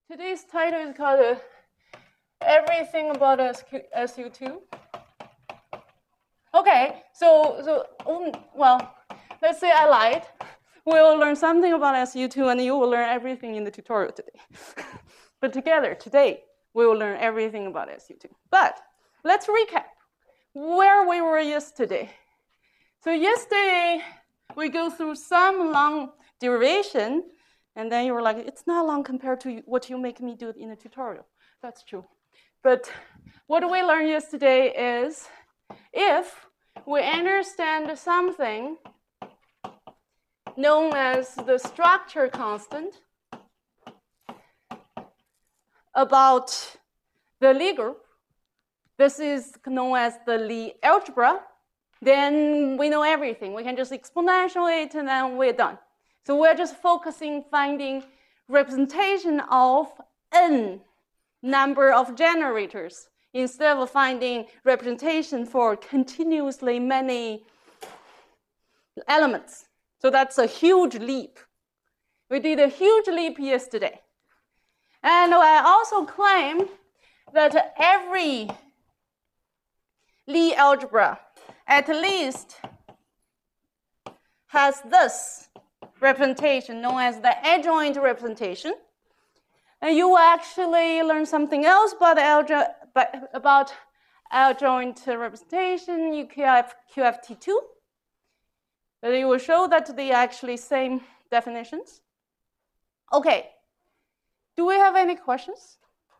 Today's title is called Everything About SU2. Okay, well, let's say I lied. We'll learn something about SU2 and you will learn everything in the tutorial today. But together, today, we will learn everything about SU2. But let's recap where we were yesterday. So yesterday, we go through some long derivation, and then you were like, it's not long compared to what you make me do in the tutorial. That's true. But what we learned yesterday is if we understand something known as the structure constant about the Lie group, this is known as the Lie algebra, then we know everything. We can just exponentiate it and then we're done. So we're just focusing finding representation of n number of generators instead of finding representation for continuously many elements. So that's a huge leap. We did a huge leap yesterday. And I also claim that every Lie algebra at least has this representation known as the adjoint representation. And you will actually learn something else about adjoint representation, QFT2. But it will show that they are actually same definitions. Okay, do we have any questions?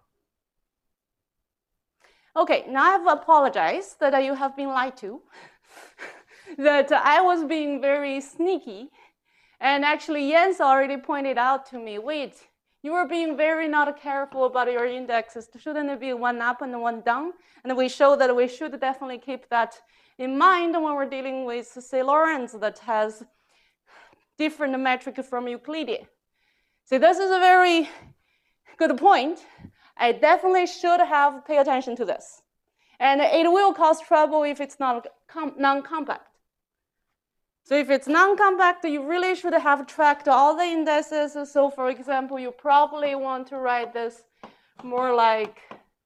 Okay, now I have apologized that you have been lied to, that I was being very sneaky. And actually, Jens already pointed out to me, wait, you were being very not careful about your indexes. Shouldn't it be one up and one down? And we show that we should definitely keep that in mind when we're dealing with, say, Lorentz that has different metric from Euclidean. So this is a very good point. I definitely should have paid attention to this. And it will cause trouble if it's not non-compact. So if it's non-compact, you really should have tracked all the indices. So for example, you probably want to write this more like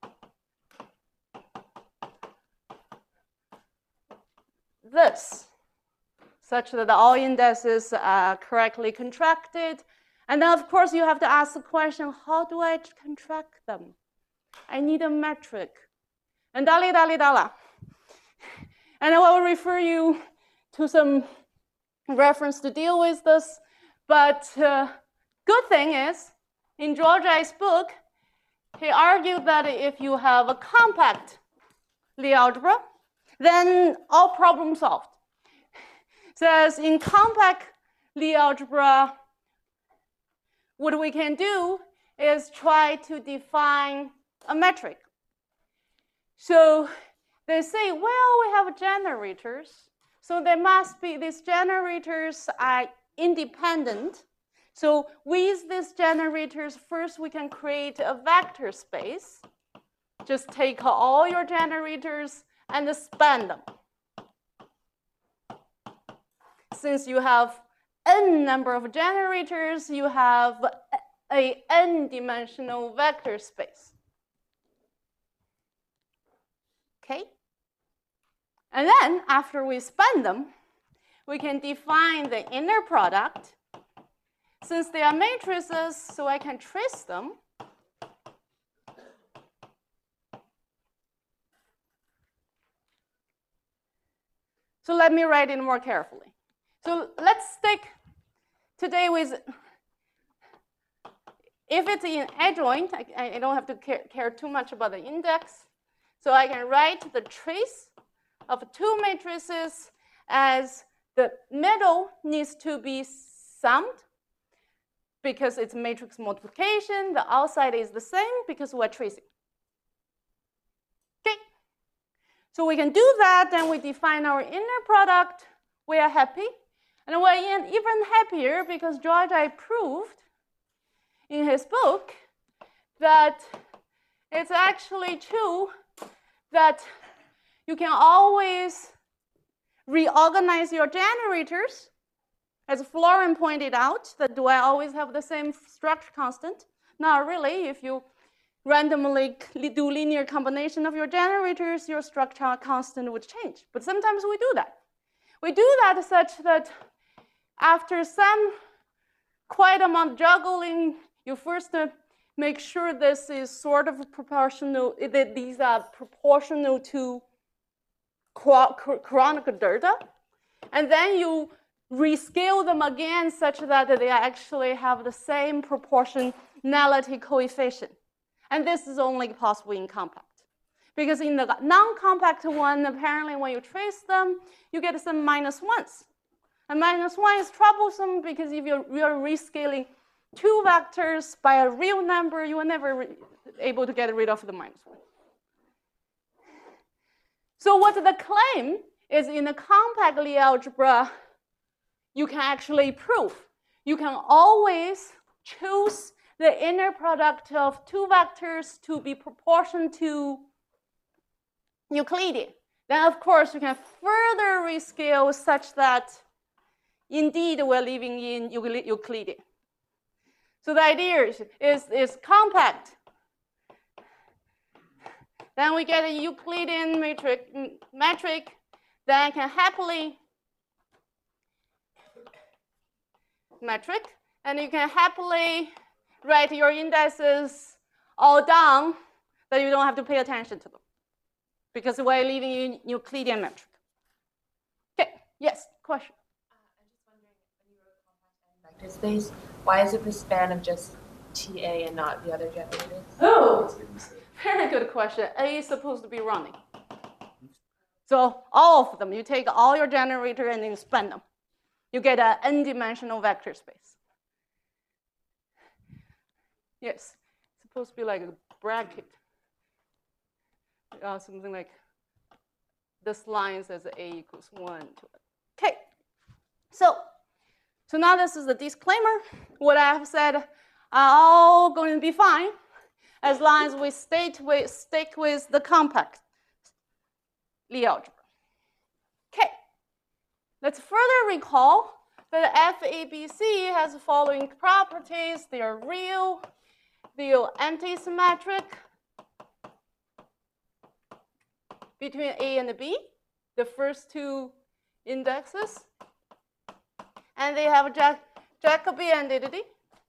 this, such that all indices are correctly contracted. And then of course you have to ask the question, how do I contract them? I need a metric. And dali. And I will refer you to some reference to deal with this, but good thing is, in George I's book, he argued that if you have a compact Lie algebra, then all problems solved. Says in compact Lie algebra, what we can do is try to define a metric. So they say, well, we have generators. So there must be, these generators are independent. So with these generators, first we can create a vector space. Just take all your generators and span them. Since you have n number of generators, you have a n-dimensional vector space. Okay? And then, after we span them, we can define the inner product. Since they are matrices, so I can trace them. So let me write it more carefully. So let's stick today with, if it's in adjoint, I don't have to care too much about the index. So I can write the trace of two matrices as the middle needs to be summed because it's matrix multiplication. The outside is the same because we're tracing. Okay. So we can do that, and we define our inner product. We are happy. And we're even happier because George I proved in his book that it's actually true that you can always reorganize your generators. As Florian pointed out, that do I always have the same structure constant? Not really. If you randomly do linear combination of your generators, your structural constant would change. But sometimes we do that. We do that such that after some quite amount of juggling, you first make sure this is sort of proportional, that these are proportional to Kronecker delta. And then you rescale them again such that they actually have the same proportionality coefficient. And this is only possible in compact. Because in the non-compact one, apparently when you trace them, you get some -1s. And -1 is troublesome because if you're rescaling two vectors by a real number, you are never able to get rid of the -1. So what the claim is in the compact Lie algebra, you can actually prove. You can always choose the inner product of two vectors to be proportional to Euclidean. Then, of course, you can further rescale such that indeed we're living in Euclidean. So the idea is compact. Then we get a Euclidean metric that can happily and you can happily write your indices all down that you don't have to pay attention to them because we're living in Euclidean metric. Okay, yes, question. I'm just wondering, when you wrote compact vector space, why is it the span of just TA and not the other generators? Oh, very good question. A is supposed to be running. So all of them, you take all your generator and you span them. You get an n-dimensional vector space. Yes, it's supposed to be like a bracket. Something like this line says A equals 1 to it. Okay, so now this is the disclaimer. What I have said are all going to be fine as long as we stick with the compact Lie algebra. Okay, let's further recall that FABC has the following properties. They are real, they are antisymmetric between A and B, the first two indexes, and they have a Jacobi identity.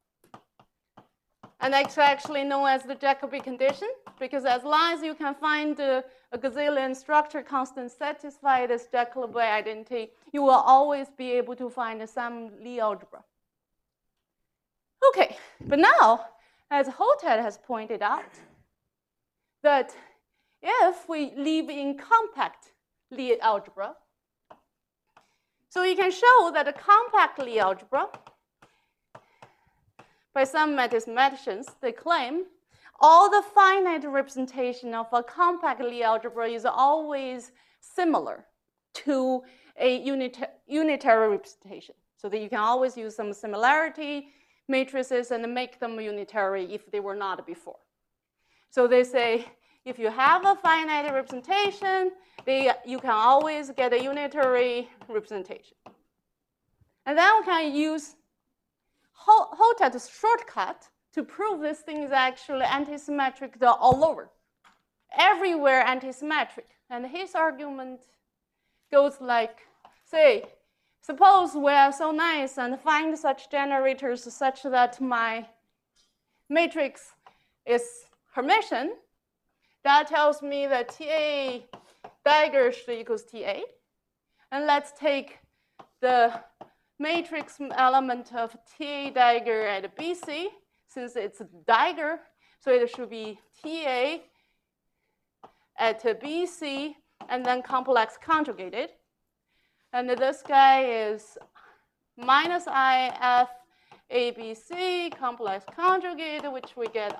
And that's actually known as the Jacobi condition, because as long as you can find a gazillion structure constant satisfy this Jacobi identity, you will always be able to find some Lie algebra. Okay, but now, as Hotez has pointed out, that if we live in compact Lie algebra, so you can show that a compact Lie algebra, by some mathematicians, they claim all the finite representation of a compact Lie algebra is always similar to a unitary representation. So that you can always use some similarity matrices and make them unitary if they were not before. So they say if you have a finite representation, you can always get a unitary representation. And then we can use Hotez's shortcut to prove this thing is actually antisymmetric all over. Everywhere antisymmetric. And his argument goes like, say, suppose we are so nice and find such generators such that my matrix is Hermitian. That tells me that TA dagger equals TA. And let's take the matrix element of TA dagger at BC, since it's a dagger, so it should be TA at BC and then complex conjugated. And this guy is minus IF ABC complex conjugated, which we get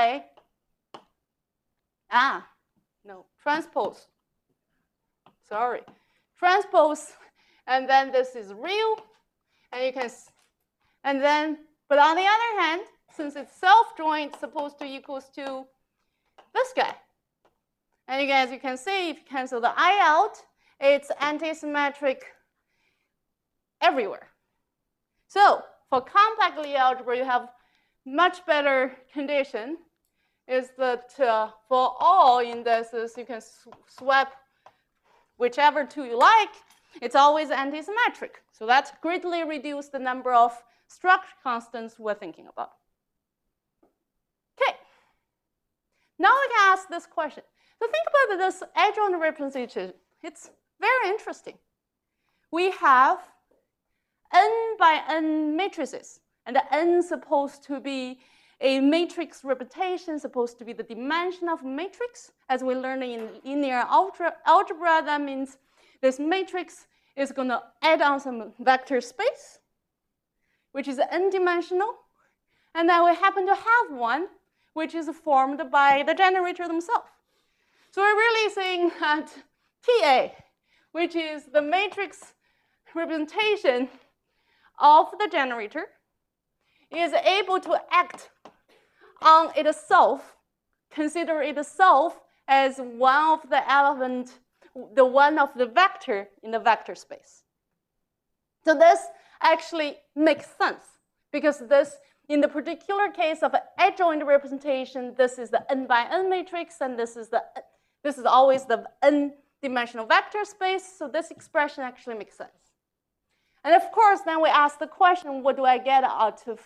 transpose. Sorry, transpose, and then this is real. And you can, but on the other hand, since it's self-joint, it's supposed to equals to this guy. And again, as you can see, if you cancel the I out, it's antisymmetric everywhere. So for compact Lie algebra, you have much better condition is that for all indices, you can swap whichever two you like. It's always anti-symmetric. So that greatly reduces the number of structure constants we're thinking about. Okay. Now we can ask this question. So think about this adjoint representation. It's very interesting. We have n by n matrices, and the n is supposed to be a matrix representation, supposed to be the dimension of matrix. As we learned in linear algebra, that means this matrix is going to add on some vector space, which is n-dimensional. And then we happen to have one, which is formed by the generator themselves. So we're really saying that TA, which is the matrix representation of the generator, is able to act on itself, consider itself as one of the element, the one of the vector in the vector space. So this actually makes sense because this, in the particular case of an adjoint representation, this is the n by n matrix, and this is always the n-dimensional vector space. So this expression actually makes sense. And of course, then we ask the question, what do I get out of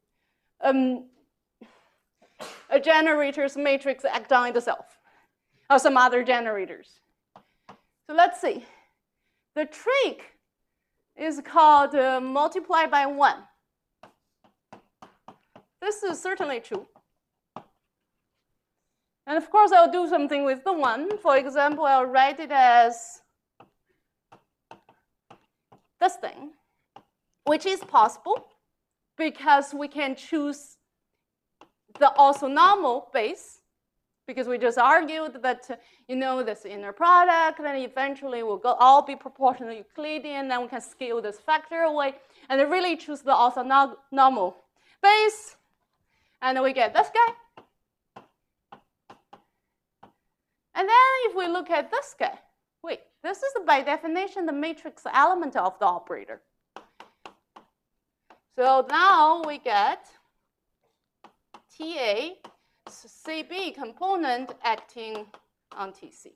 a generator's matrix act on itself, or some other generators? So let's see. The trick is called multiply by 1. This is certainly true. And of course, I'll do something with the 1. For example, I'll write it as this thing, which is possible because we can choose the orthonormal base, because we just argued that, this inner product, then eventually will all be proportional Euclidean, then we can scale this factor away, and then really choose the orthonormal base, and then we get this guy. And then if we look at this guy, wait, this is by definition the matrix element of the operator. So now we get TA CB component acting on TC.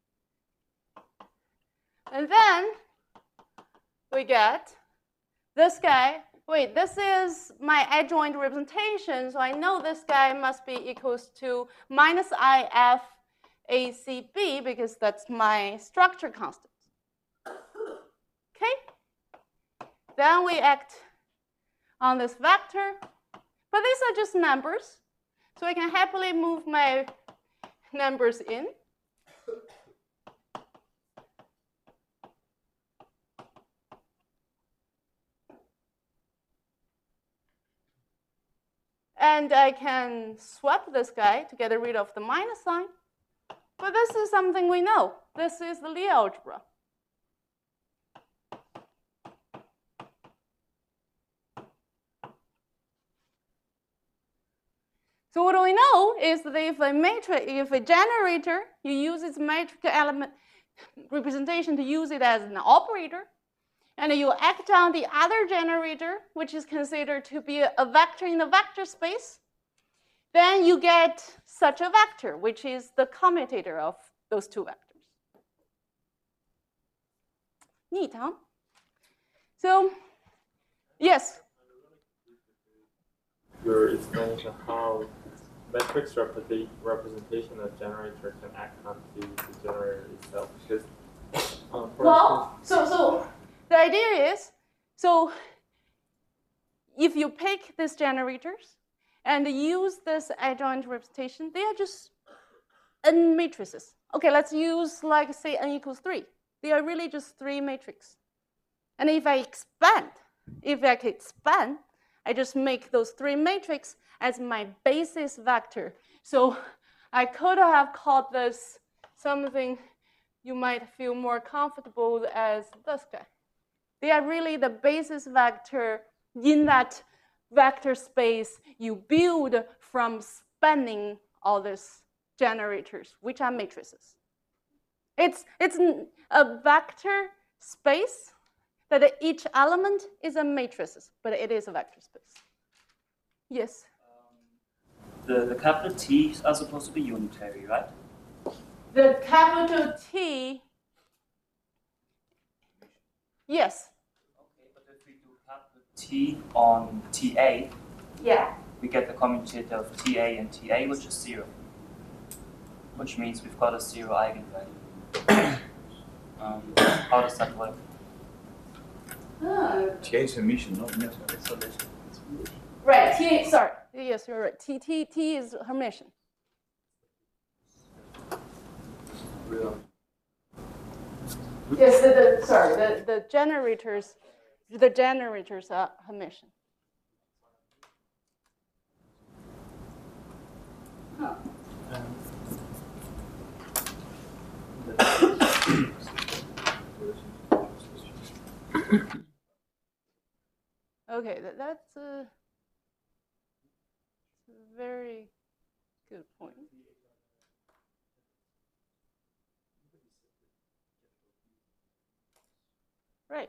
And then we get this guy. Wait, this is my adjoint representation, so I know this guy must be equals to minus IF ACB because that's my structure constant. Okay? Then we act on this vector. But these are just numbers, so I can happily move my numbers in. And I can swap this guy to get rid of the minus sign. But this is something we know. This is the Lie algebra. So what we know is that if a generator, you use its matrix element representation to use it as an operator, and you act on the other generator, which is considered to be a vector in the vector space, then you get such a vector, which is the commutator of those two vectors. Neat, huh? So, yes? Your explanation how matrix representation of generator can act onto the generator itself. Because, so the idea is, so if you pick these generators and use this adjoint representation, they are just n matrices. Okay, let's use like say n equals 3. They are really just 3 matrices. And if I can expand, I just make those 3 matrices as my basis vector. So I could have called this something you might feel more comfortable as this guy. They are really the basis vector in that vector space you build from spanning all these generators, which are matrices. It's a vector space that each element is a matrix, but it is a vector space. Yes? The capital T's are supposed to be unitary, right? The capital T, yes. Okay, but if we do capital T on TA, Yeah. we get the commutator of TA and TA, which is 0. Which means we've got a 0 eigenvalue. How does that work? TA is Hermitian, not meta. Right, T, sorry. Yes, you're right. T is Hermitian. Yes, the generators are Hermitian. Huh. Okay, that's a very good point. Right.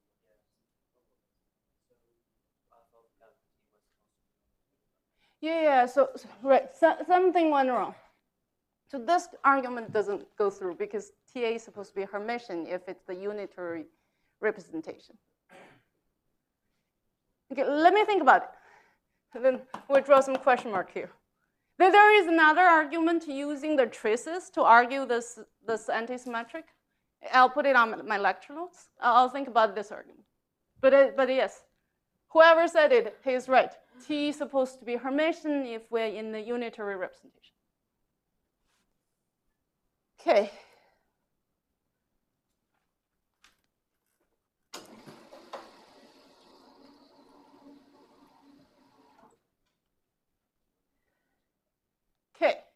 Yeah. So right, something went wrong. So this argument doesn't go through because TA is supposed to be Hermitian if it's the unitary representation. Okay, let me think about it. And then we'll draw some question mark here. There is another argument using the traces to argue this antisymmetric. I'll put it on my lecture notes. I'll think about this argument. But yes, whoever said it, he's right. T is supposed to be Hermitian if we're in the unitary representation. Okay. Okay,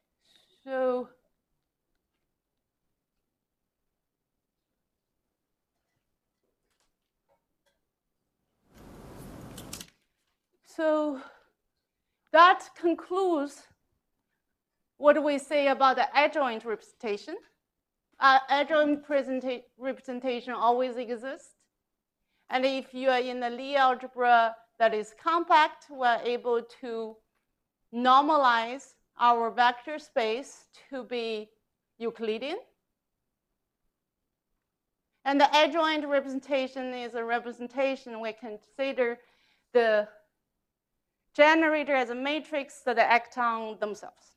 so that concludes what we say about the adjoint representation. Adjoint representation always exists. And if you are in a Lie algebra that is compact, we're able to normalize our vector space to be Euclidean. And the adjoint representation is a representation we consider the generator as a matrix that act on themselves.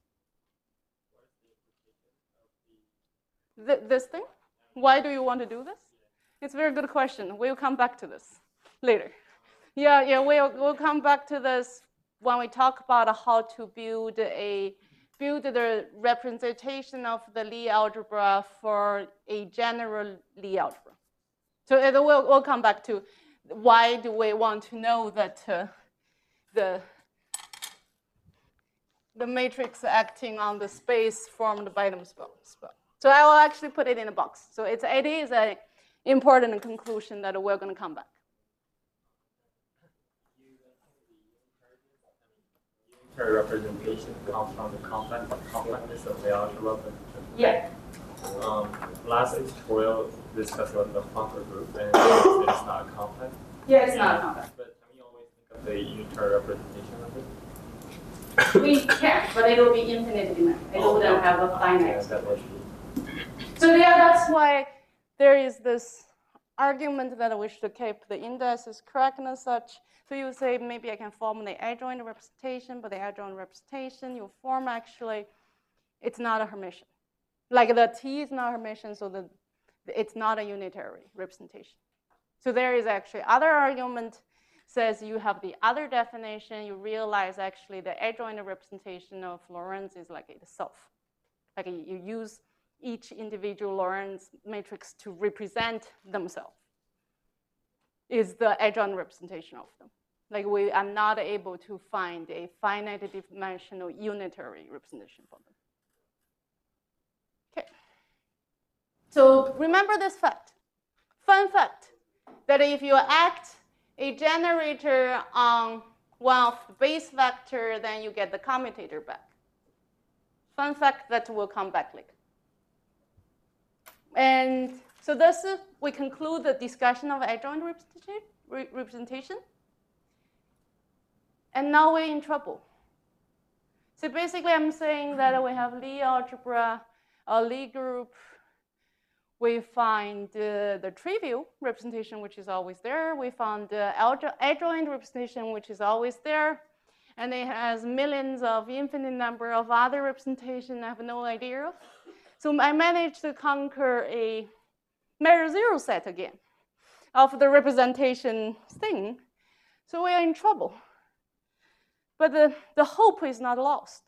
This thing? Why do you want to do this? It's a very good question. We'll come back to this later. Yeah, we'll come back to this when we talk about how to build the representation of the Lie algebra for a general Lie algebra. So we'll come back to why do we want to know that the matrix acting on the space formed by them spell. So I will actually put it in a box. So it is an important conclusion that we're going to come back. Unitary representation comes from the compactness of the algebra. Yeah. Last tutorial discussed about the Funker group, and it's not compact. Yeah, it's not compact. But can we always think of the unitary representation of it? We can, but it will be infinite dimension. It wouldn't have a finite. So yeah, that's why there is this argument that we should keep the indices correct and such. So you say maybe I can form the adjoint representation, but the adjoint representation you form actually, it's not a Hermitian. Like the T is not Hermitian, so it's not a unitary representation. So there is actually other argument says you have the other definition, you realize actually the adjoint representation of Lorentz is like itself. Like you use each individual Lorentz matrix to represent themselves. Is the adjoint representation of them. Like we are not able to find a finite dimensional unitary representation for them. Okay. So remember this fact. Fun fact, that if you act a generator on one of the base vector, then you get the commutator back. Fun fact that will come back later. And so thus we conclude the discussion of adjoint representation. And now we're in trouble. So basically, I'm saying that we have Lie algebra, a Lie group. We find the trivial representation, which is always there. We found the adjoint representation, which is always there. And it has millions of infinite number of other representations I have no idea of. So I managed to conquer a measure zero set again of the representation thing. So we are in trouble. But the hope is not lost.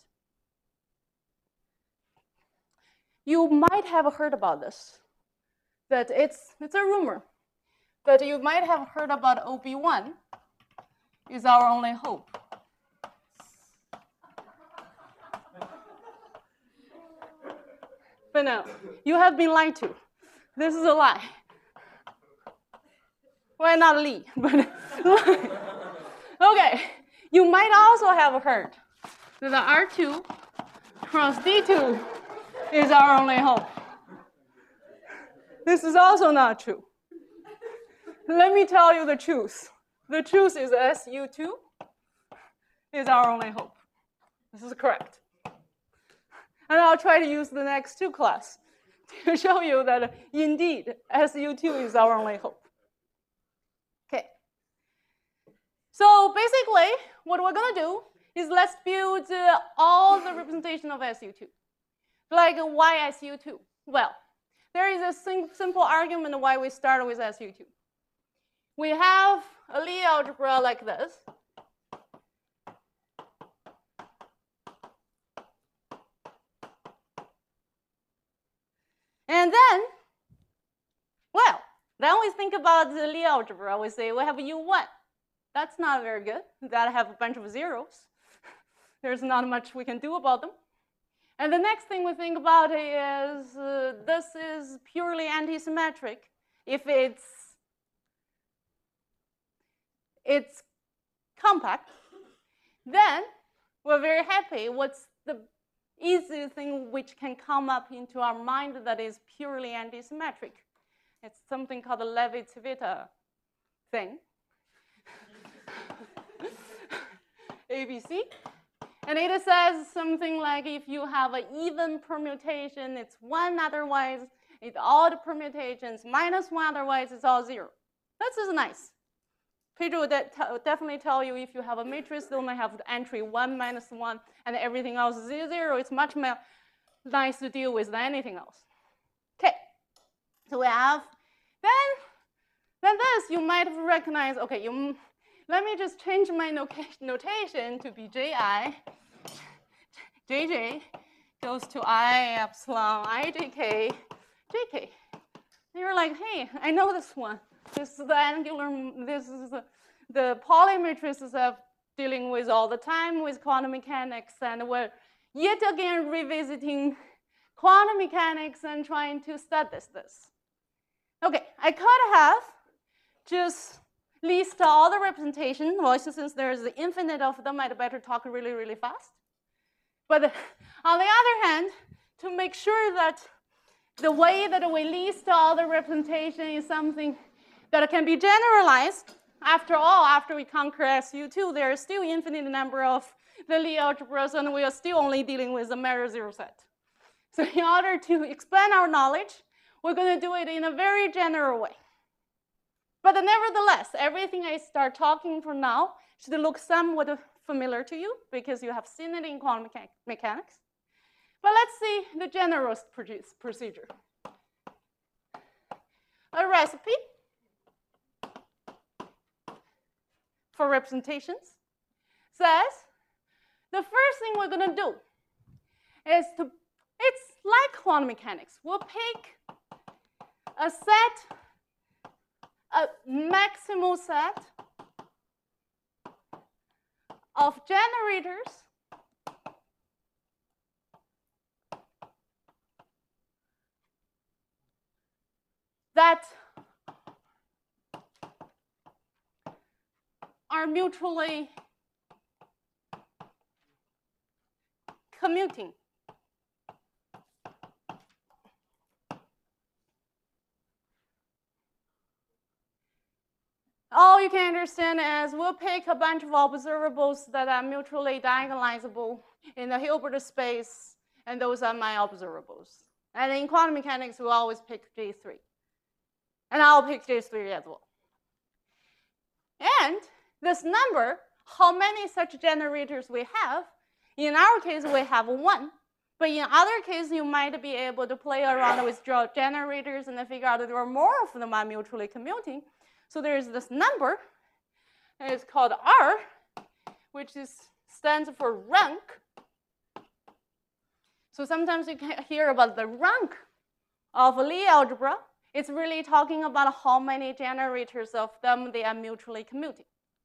You might have heard about this, that it's a rumor, but you might have heard about OB1 is our only hope. But no, you have been lied to. This is a lie. Well, not Lee, but okay. You might also have heard that the R2 cross D2 is our only hope. This is also not true. Let me tell you the truth. The truth is SU2 is our only hope. This is correct. And I'll try to use the next two class to show you that indeed SU2 is our only hope. Okay. So basically, what we're going to do is let's build all the representation of SU2. Like why SU2? Well, there is a simple argument why we start with SU2. We have a Lie algebra like this. And then, well, then we think about the Lie algebra. We say we have U1. That's not very good. That have a bunch of zeros. There's not much we can do about them. And the next thing we think about is this is purely antisymmetric. If it's compact, then we're very happy. What's the easy thing which can come up into our mind that is purely antisymmetric? It's something called the Levi-Civita thing. ABC. And it says something like if you have an even permutation, it's 1, otherwise it's odd permutations, -1, otherwise it's all 0. This is nice. Pedro will definitely tell you if you have a matrix, you only have entry 1, -1, and everything else is 0. It's much more nice to deal with than anything else. Okay, so we have, then this, you might have recognized, okay, let me just change my notation to be JI. JJ goes to I epsilon IJK, JK. And you're like, hey, I know this one. This is the angular, this is the Pauli matrices I'm dealing with all the time with quantum mechanics, and we're yet again revisiting quantum mechanics and trying to study this. Okay, I could have just list all the representation. Well, since there's the infinite of them, I'd better talk really, really fast. But on the other hand, to make sure that the way that we list all the representation is something that can be generalized, after all, after we conquer SU2, there is still infinite number of the Lie algebras, and we are still only dealing with the measure zero set. So in order to expand our knowledge, we're going to do it in a very general way. But nevertheless, everything I start talking from now should look somewhat familiar to you because you have seen it in quantum mechanics. But let's see the general procedure. A recipe for representations says the first thing we're going to do is it's like quantum mechanics. We'll pick a set, a maximal set of generators that are mutually commuting. All you can understand is we'll pick a bunch of observables that are mutually diagonalizable in the Hilbert space, and those are my observables. And in quantum mechanics, we always pick J3. And I'll pick J3 as well. And this number, how many such generators we have, in our case, we have 1. But in other cases, you might be able to play around with generators and figure out that there are more of them are mutually commuting. So there's this number, and it's called R, which stands for rank. So sometimes you can hear about the rank of Lie algebra. It's really talking about how many generators of them they are mutually commuting.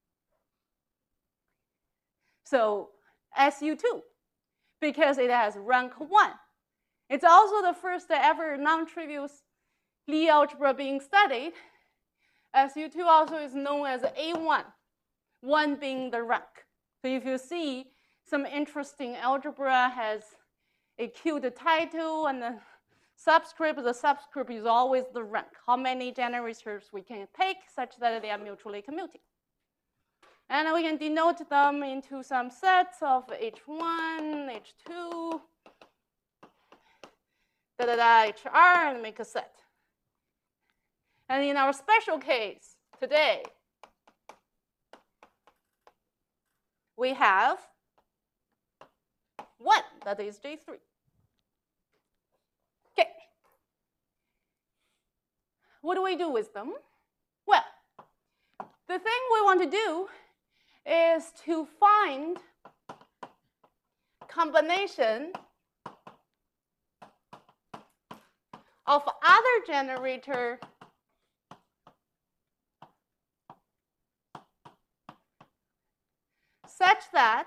So SU2, because it has rank 1. It's also the first ever non-trivial Lie algebra being studied. SU2 also is known as A1, 1 being the rank. So if you see some interesting algebra has a cute title and the subscript is always the rank. How many generators we can take such that they are mutually commuting. And we can denote them into some sets of H1, H2, HR, and make a set. And in our special case today, we have 1, that is J3. Okay. What do we do with them? Well, the thing we want to do is to find combination of other generator such that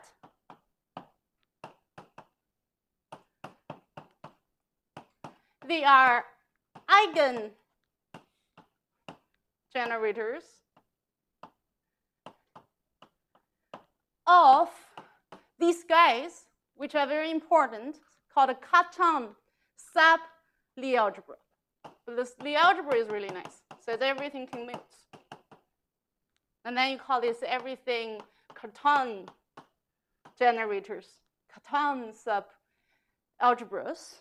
they are eigen generators of these guys, which are very important, called a Cartan sub Lie algebra. But this Lie algebra is really nice. Says everything commutes. And then you call this everything Cartan generators, Cartan sub algebras.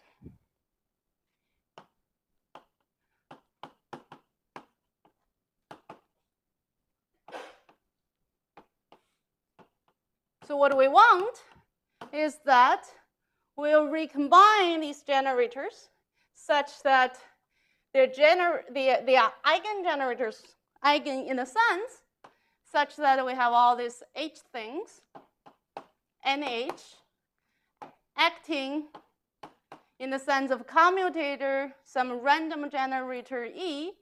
So what we want is that we'll recombine these generators such that they are eigengenerators, eigen in a sense, such that we have all these H things, NH, acting in the sense of commutator, some random generator E,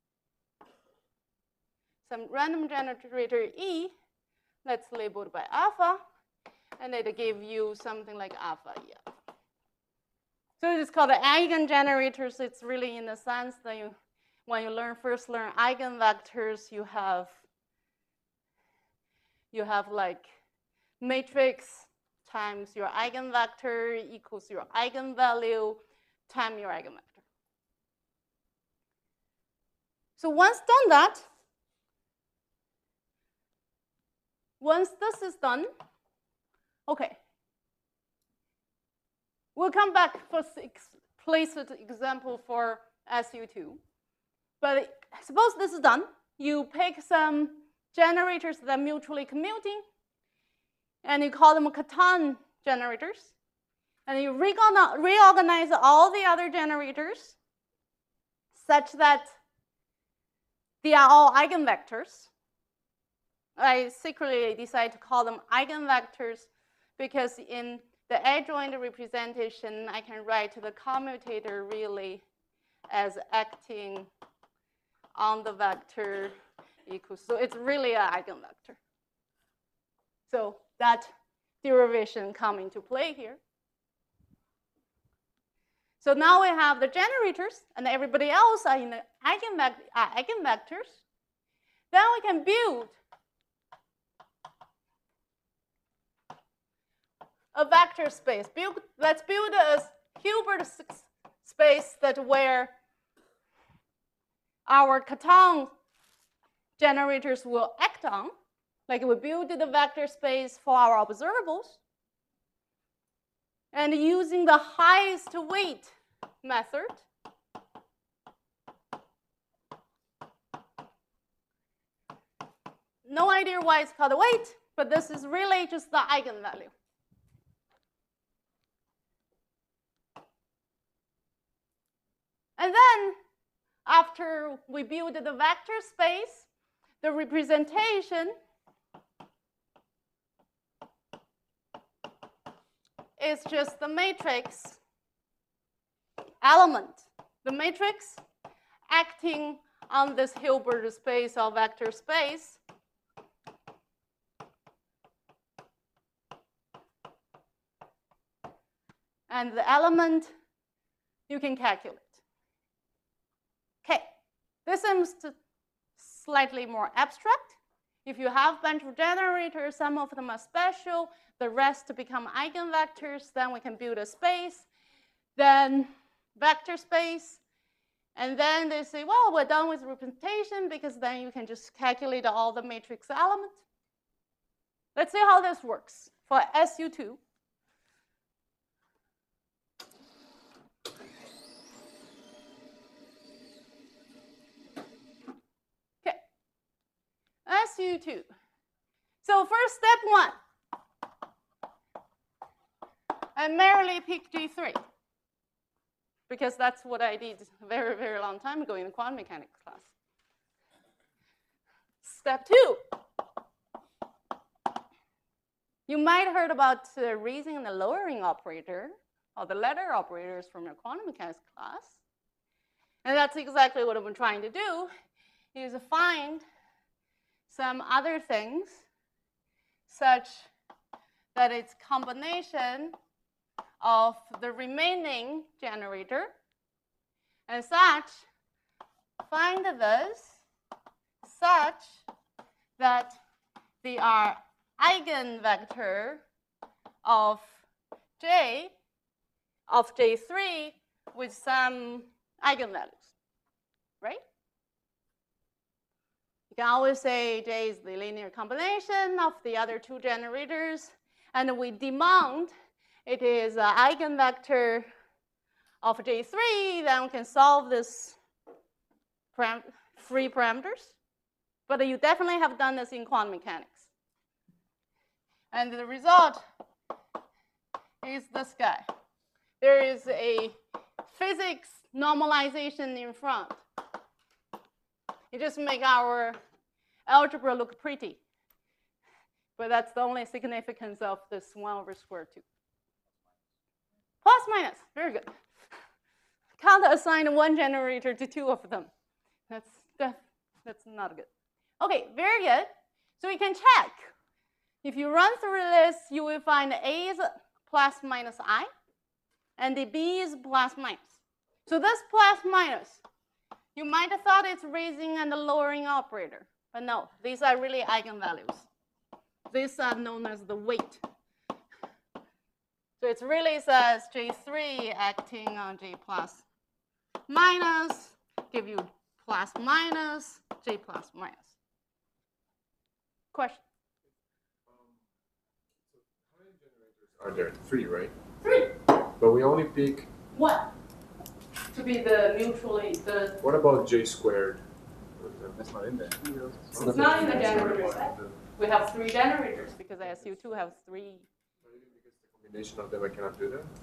that's labeled by alpha, and it give you something like alpha E. So it's called the eigengenerators. It's really in the sense that when you first learn eigenvectors, you have like matrix times your eigenvector equals your eigenvalue times your eigenvector. So once this is done, okay, we'll come back for explicit example for SU2. But suppose this is done. You pick some generators that are mutually commuting, and you call them Cartan generators. And you reorganize all the other generators such that they are all eigenvectors. I secretly decided to call them eigenvectors because in the adjoint representation, I can write the commutator really as acting on the vector equals. So it's really an eigenvector. So that derivation come into play here. So now we have the generators, and everybody else are in the eigenvectors. Then we can build a vector space. Let's build a Hilbert space that where our Cartan generators will act on. Like we build the vector space for our observables. And using the highest weight method, no idea why it's called weight, but this is really just the eigenvalue. And then, after we build the vector space, the representation is just the matrix element. The matrix acting on this Hilbert space or vector space. And the element you can calculate. Okay, this seems slightly more abstract. If you have a bunch of generators, some of them are special, the rest become eigenvectors, then we can build a space, then vector space, and then they say, well, we're done with representation because then you can just calculate all the matrix elements. Let's see how this works for SU2. SU2. So first step 1, I merely pick G3 because that's what I did a very, very long time ago in the quantum mechanics class. Step 2, you might have heard about the raising and the lowering operator or the ladder operators from your quantum mechanics class. And that's exactly what I'm trying to do, is find some other things such that it's combination of the remaining generator and such, find this such that they are eigenvector of J of J3 with some eigenvalues, right? You can always say J is the linear combination of the other two generators, and we demand it is an eigenvector of J3, then we can solve this free parameters. But you definitely have done this in quantum mechanics. And the result is this guy. There is a physics normalization in front. You just make our algebra look pretty. But that's the only significance of this 1 over square 2. Plus minus, very good. Can't assign one generator to 2 of them. That's not good. Okay, very good. So we can check. If you run through this, you will find A is plus minus I, and the B is plus minus. So this plus minus, you might have thought it's raising and lowering operator, but no, these are really eigenvalues. These are known as the weight. So it really says J3 acting on J plus minus, give you plus minus, J plus minus. Question? So how many generators are there? 3, right? 3. But we only pick. 1 to be the mutually the. What about J squared? That's not in there. It's not in the generator set. We have 3 generators because SU2 has 3. Because the combination of them, I cannot do that.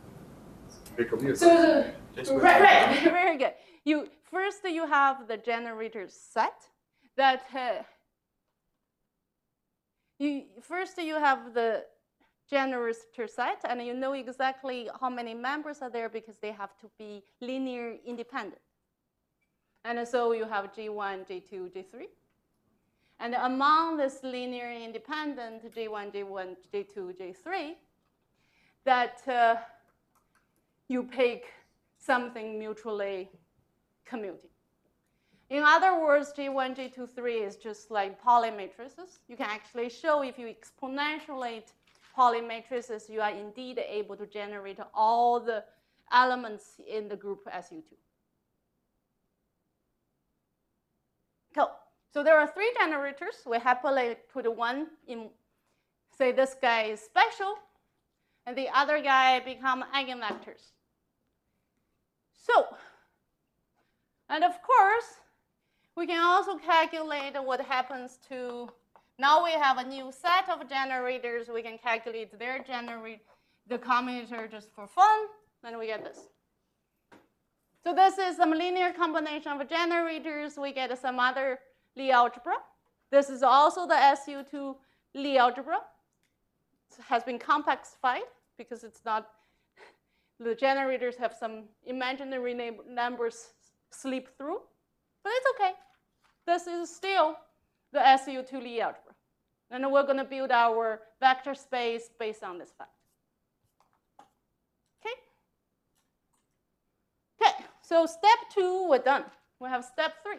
So right, very good. First you have the generator set that first you have the generator set, and you know exactly how many members are there because they have to be linear independent. And so you have G1, G2, G3. And among this linear independent G1, G1, G2, G3, that you pick something mutually commuting. In other words, G1, G2, 3 is just like Pauli matrices. You can actually show if you exponentiate Pauli matrices, you are indeed able to generate all the elements in the group SU2. Cool. So there are 3 generators. We happily put one in, say this guy is special, and the other guy become eigenvectors. So, and of course, we can also calculate what happens to, now we have a new set of generators. We can calculate the commutator just for fun, and we get this. So this is some linear combination of generators. We get some other Lie algebra. This is also the SU2 Lie algebra. It has been complexified because it's not, the generators have some imaginary numbers slip through, but it's okay. This is still the SU2 Lie algebra. And we're going to build our vector space based on this fact. Okay? Okay, so step 2, we're done. We have step 3.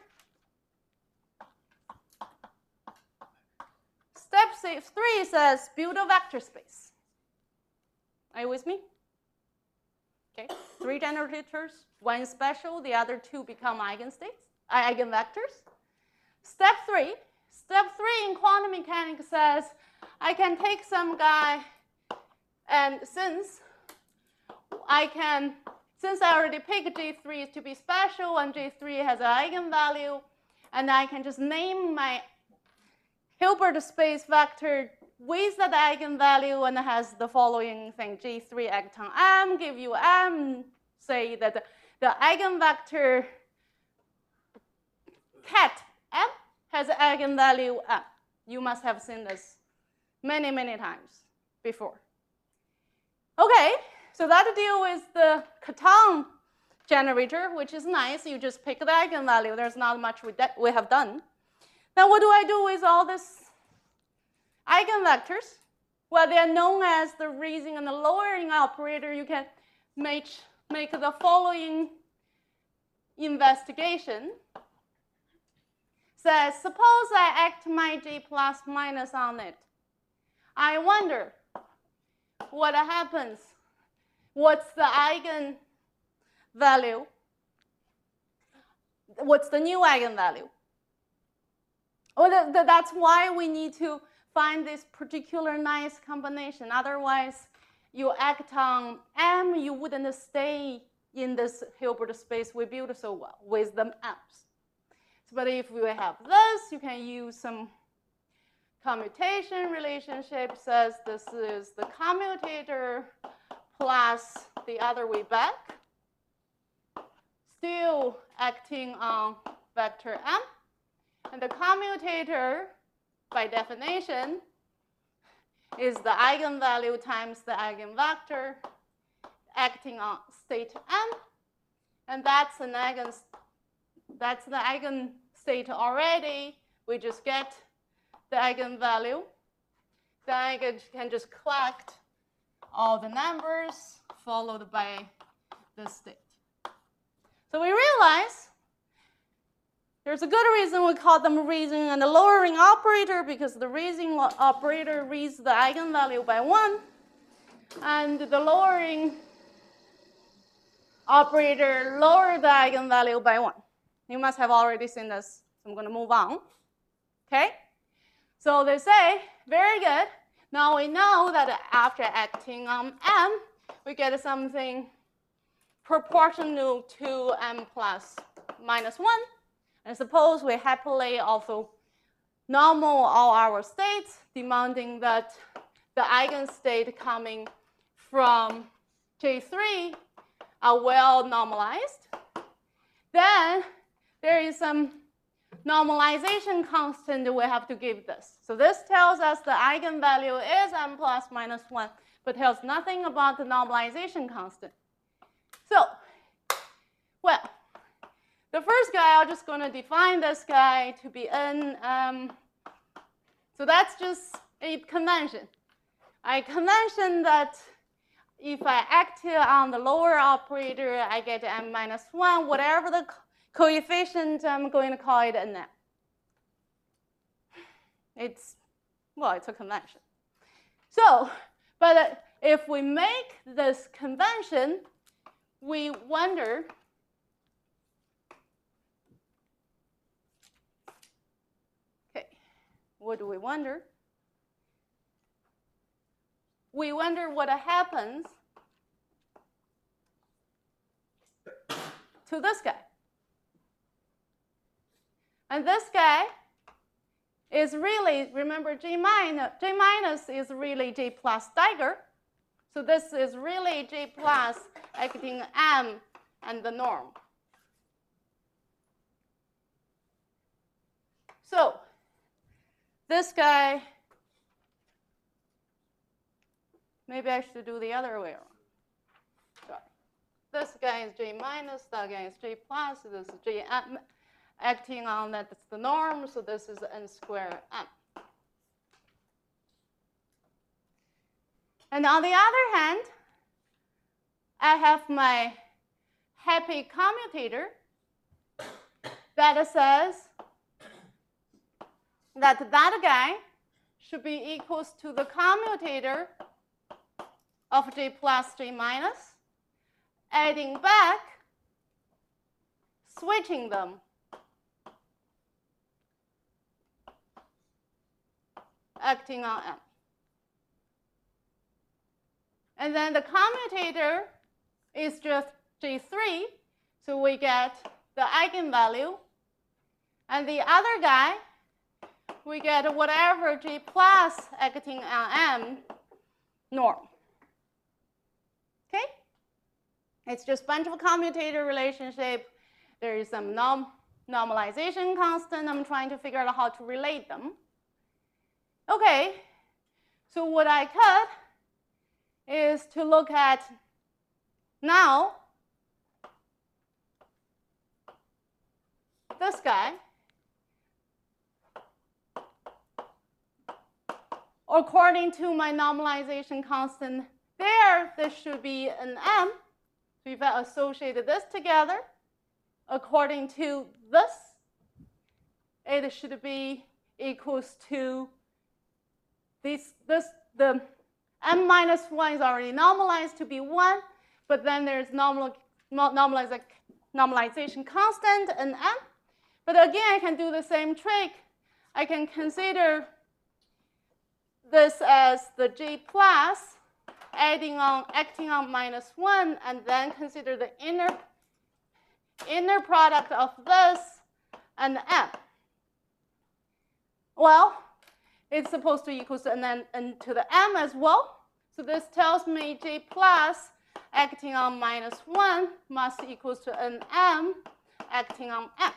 Step 3 says build a vector space. Are you with me? Okay, 3 generators, 1 is special, the other 2 become eigenvectors. Step 3 in quantum mechanics says I can take some guy, and since I already picked J3 to be special and J3 has an eigenvalue, and I can just name my Hilbert space vector with that eigenvalue and has the following thing, J3 ecton m, give you m, say that the eigenvector cat m has an eigenvalue m. You must have seen this many, many times before. Okay, so that deal with the Catton generator, which is nice. You just pick the eigenvalue. There's not much we have done. Now, what do I do with all these eigenvectors? Well, they are known as the raising and the lowering operator. You can make the following investigation. Says, suppose I act my J plus minus on it. I wonder what happens. What's the eigenvalue? What's the new eigenvalue? Well, that's why we need to find this particular nice combination. Otherwise, you act on M, you wouldn't stay in this Hilbert space we built so well with the M's. But if we have this, you can use some commutation relationship. Says this is the commutator plus the other way back, still acting on vector M. And the commutator, by definition, is the eigenvalue times the eigenvector acting on state M. And that's the eigenstate already. We just get the eigenvalue. Then I can just collect all the numbers followed by the state. So we realize there's a good reason we call them raising and the lowering operator, because the raising operator raises the eigenvalue by 1, and the lowering operator lowers the eigenvalue by 1. You must have already seen this, so I'm going to move on. Okay? So they say, very good. Now we know that after acting on M, we get something proportional to M plus minus 1. And suppose we happily also normal all our states, demanding that the eigenstate coming from J3 are well normalized. Then there is some normalization constant we have to give this. So this tells us the eigenvalue is M plus minus 1, but tells nothing about the normalization constant. So, well, the first guy, I'm just going to define this guy to be N. So that's just a convention. I convention that if I act here on the lower operator, I get M minus 1, whatever the coefficient, I'm going to call it N. It's a convention. So, but if we make this convention, we wonder what do we wonder? We wonder what happens to this guy. And this guy is really, remember, J minus is really J plus Dagger. So this is really J plus acting M and the norm. So this guy, maybe I should do the other way around. Sorry. This guy is J minus, that guy is J plus, this is J M. Acting on that, it's the norm, so this is n squared m. And on the other hand, I have my happy commutator that says that that guy should be equals to the commutator of J plus J minus, adding back, switching them. Acting on M. And then the commutator is just J3, so we get the eigenvalue. And the other guy, we get whatever J plus acting on M norm. Okay? It's just a bunch of commutator relationship. There is some normalization constant. I'm trying to figure out how to relate them. Okay, so what I could is to look at now this guy. According to my normalization constant there, this should be an M. So if I associated this together, according to this, it should be equals to the m minus 1 is already normalized to be 1, but then there's normalization constant and m. But again, I can do the same trick. I can consider this as the J plus acting on minus 1, and then consider the inner product of this and m. Well, it's supposed to equal to n to the m as well. So this tells me J plus acting on minus 1 must equal to nm acting on m.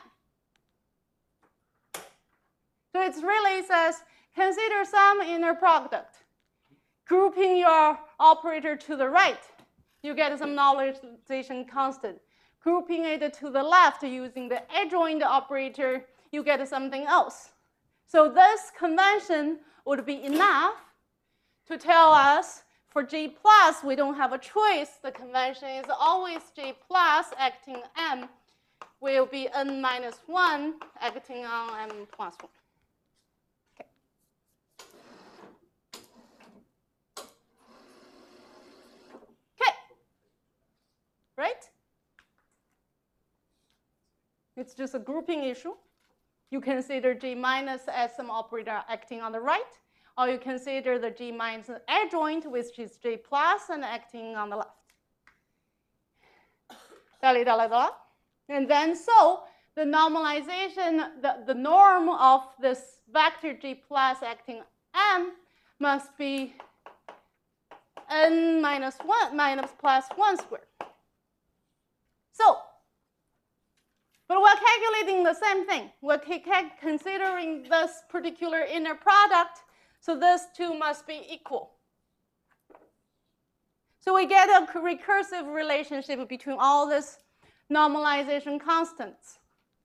So it really says, consider some inner product. Grouping your operator to the right, you get some normalization constant. Grouping it to the left using the adjoint operator, you get something else. So this convention would be enough to tell us for J plus, we don't have a choice. The convention is always J plus acting m will be n minus 1 acting on m plus 1. Okay. Okay. Right? It's just a grouping issue. You consider J minus as some operator acting on the right, or you consider the J minus adjoint, which is J plus and acting on the left. And then so the normalization, the norm of this vector J plus acting m must be n minus 1 minus plus 1 squared. So, but we're calculating the same thing. We're considering this particular inner product, so these two must be equal. So we get a recursive relationship between all these normalization constants.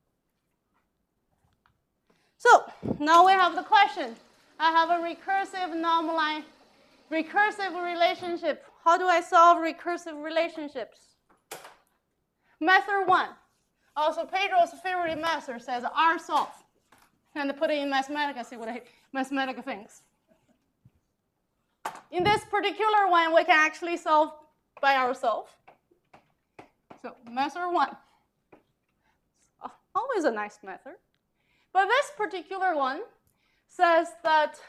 So now we have the question. I have a recursive relationship. How do I solve recursive relationships? Method 1. Also, Pedro's favorite method says R solve. And put it in Mathematica, see what Mathematica thinks. In this particular one, we can actually solve by ourselves. So method 1. Always a nice method. But this particular one, says that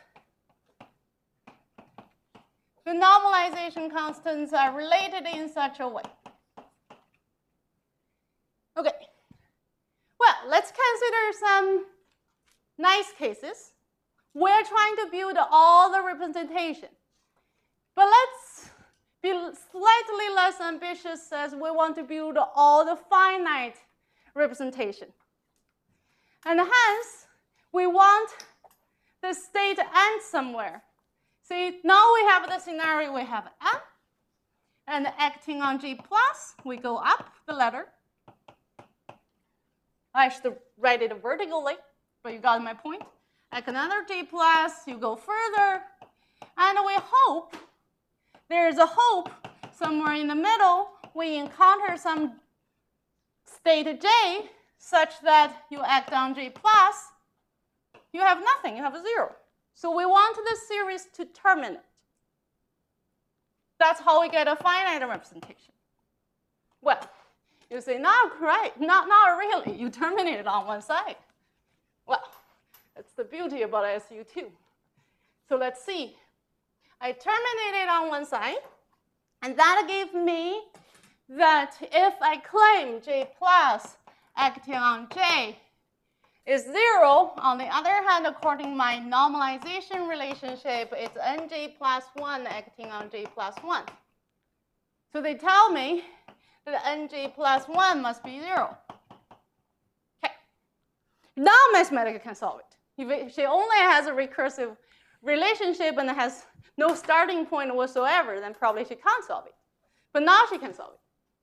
the normalization constants are related in such a way. Okay. Well, let's consider some nice cases. We're trying to build all the representation. But let's be slightly less ambitious as we want to build all the finite representation. And hence, we want the state to end somewhere. See, now we have the scenario, we have M, and acting on G plus, we go up the ladder. I should write it vertically, but you got my point. At another G plus, you go further, and we hope, there's a hope somewhere in the middle, we encounter some state J such that you act on G plus, you have nothing, you have a 0. So we want this series to terminate. That's how we get a finite representation. Well, you say, not right, not really. You terminate it on one side. Well, that's the beauty about SU2. So let's see. I terminate it on one side, and that gave me that if I claim J plus acting on J is 0, on the other hand, according to my normalization relationship, it's Nj plus 1 acting on J plus 1. So they tell me that Nj plus 1 must be 0. Okay. Now Mathematica can solve it. If she only has a recursive relationship and has no starting point whatsoever, then probably she can't solve it. But now she can solve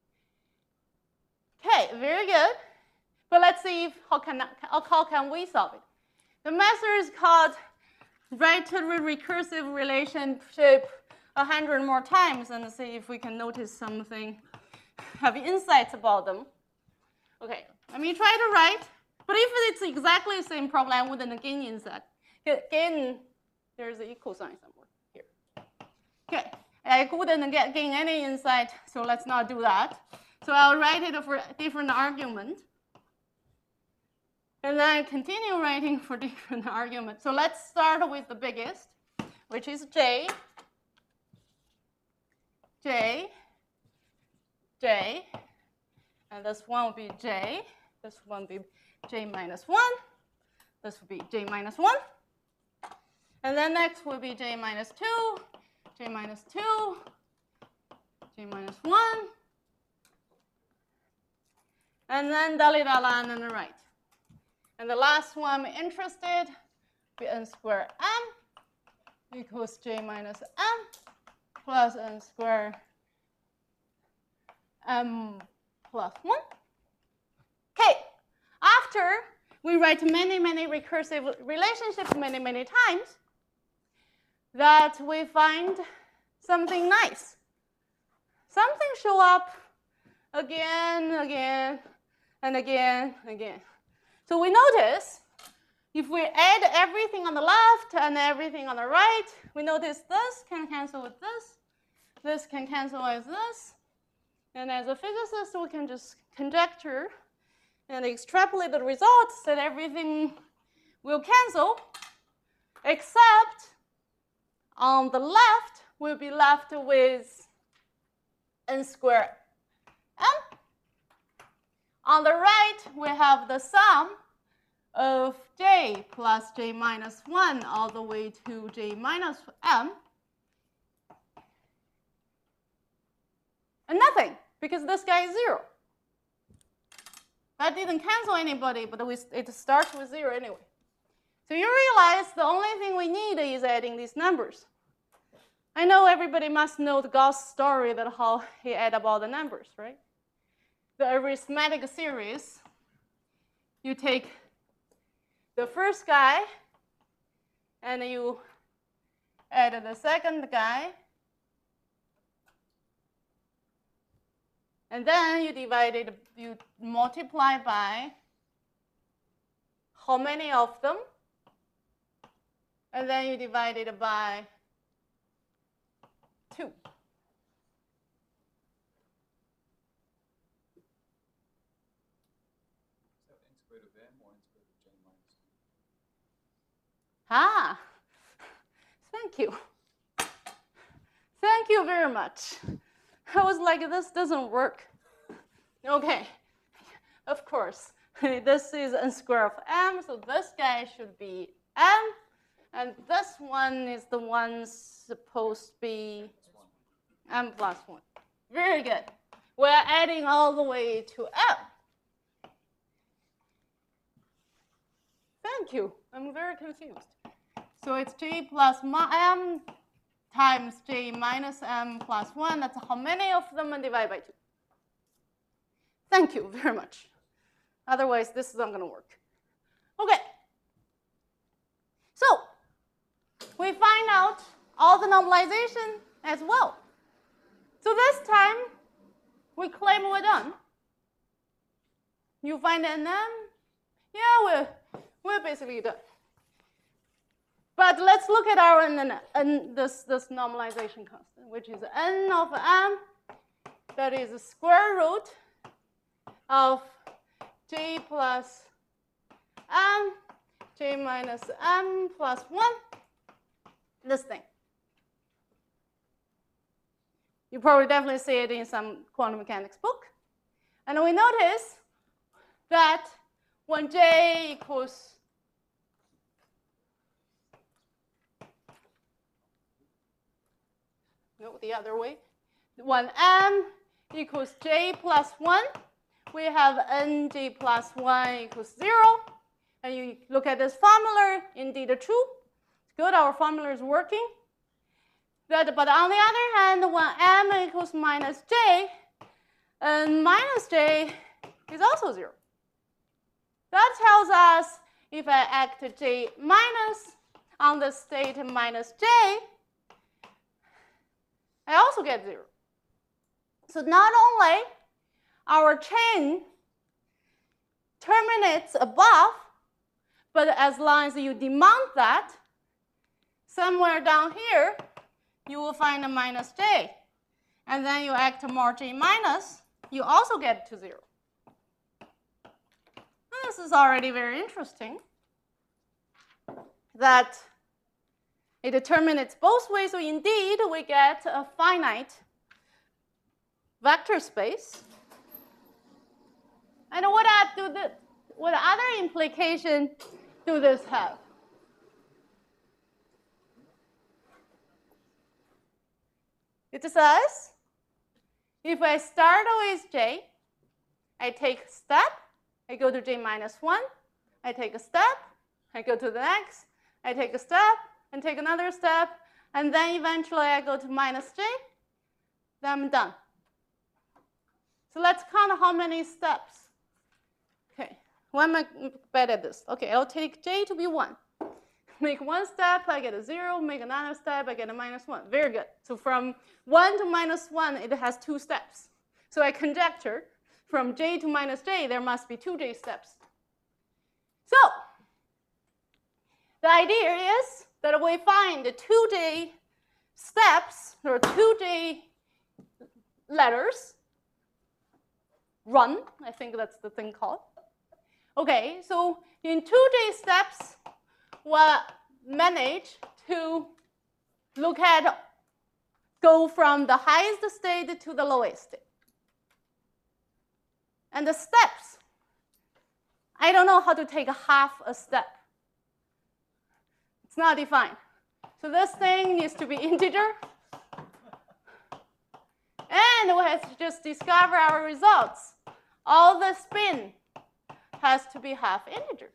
it. Okay, very good. But let's see how can we solve it. The method is called write to the recursive relationship 100 more times and see if we can notice something, have insights about them. Okay, let me try to write. But if it's exactly the same problem, I wouldn't gain insight. Gain, there's an equal sign somewhere here. Okay, I wouldn't gain any insight, so let's not do that. So I'll write it for a different argument. And then I continue writing for different arguments. So let's start with the biggest, which is J, J, J. And this one will be J. This one will be J minus 1. This will be J minus 1. And then next will be J minus 2, J minus 2, J minus 1. And then dali-dala and then the right. And the last one I'm interested, be n squared m equals J minus m plus n squared m plus 1. Okay, after we write many recursive relationships many times, that we find something nice. Something show up again, and again. So we notice if we add everything on the left and everything on the right, we notice this can cancel with this can cancel with this. And as a physicist, we can just conjecture and extrapolate the results that everything will cancel, except on the left, we'll be left with n squared m. On the right, we have the sum of J plus J minus 1 all the way to J minus m. And nothing, because this guy is 0. That didn't cancel anybody, but it starts with 0 anyway. So you realize the only thing we need is adding these numbers. I know everybody must know the Gauss story that how he added up all the numbers, right? The arithmetic series, you take the first guy and you add the second guy, and then you divide it, you multiply by how many of them, and then you divide it by 2. Ah, thank you. Thank you very much. I was like, this doesn't work. Okay, of course. This is n square of m, so this guy should be m. And this one is the one supposed to be m plus 1. Very good. We're adding all the way to m. Thank you. I'm very confused. So it's j plus m times j minus m plus 1. That's how many of them and divide by 2. Thank you very much. Otherwise, this is not going to work. Okay. So we find out all the normalization as well. So this time, we claim we're done. You find NM? Yeah, we're basically done. But let's look at our this normalization constant, which is n of m. That is the square root of j plus m, j minus m plus 1. This thing. You probably definitely see it in some quantum mechanics book. And we notice that when j equals the other way, when m equals j plus 1, we have nj plus 1 equals 0. And you look at this formula, indeed true. It's good, our formula is working. But on the other hand, when m equals minus j, and minus j is also 0. That tells us if I act j minus on the state minus j, I also get 0. So not only our chain terminates above, but as long as you demount that, somewhere down here, you will find a minus j. And then you act more j minus, you also get to 0. And this is already very interesting, that it terminates both ways. So indeed, we get a finite vector space. And what other implication do this have? It says, if I start with j, I take a step, I go to j minus 1, I take a step, I go to the next, I take a step, and take another step, and then eventually I go to minus j, then I'm done. So let's count how many steps. Okay, when am I bad at this? Okay, I'll take j to be 1. Make one step, I get a 0. Make another step, I get a minus 1. Very good. So from 1 to minus 1, it has 2 steps. So I conjecture from j to minus j, there must be 2 j steps. So the idea is that we find the 2j steps, or 2j letters, run, I think that's the thing called. Okay, so in 2j steps, we'll manage to go from the highest state to the lowest state. And the steps, I don't know how to take half a step. It's not defined. So this thing needs to be integer. And we have to just discover our results. All the spin has to be half integer.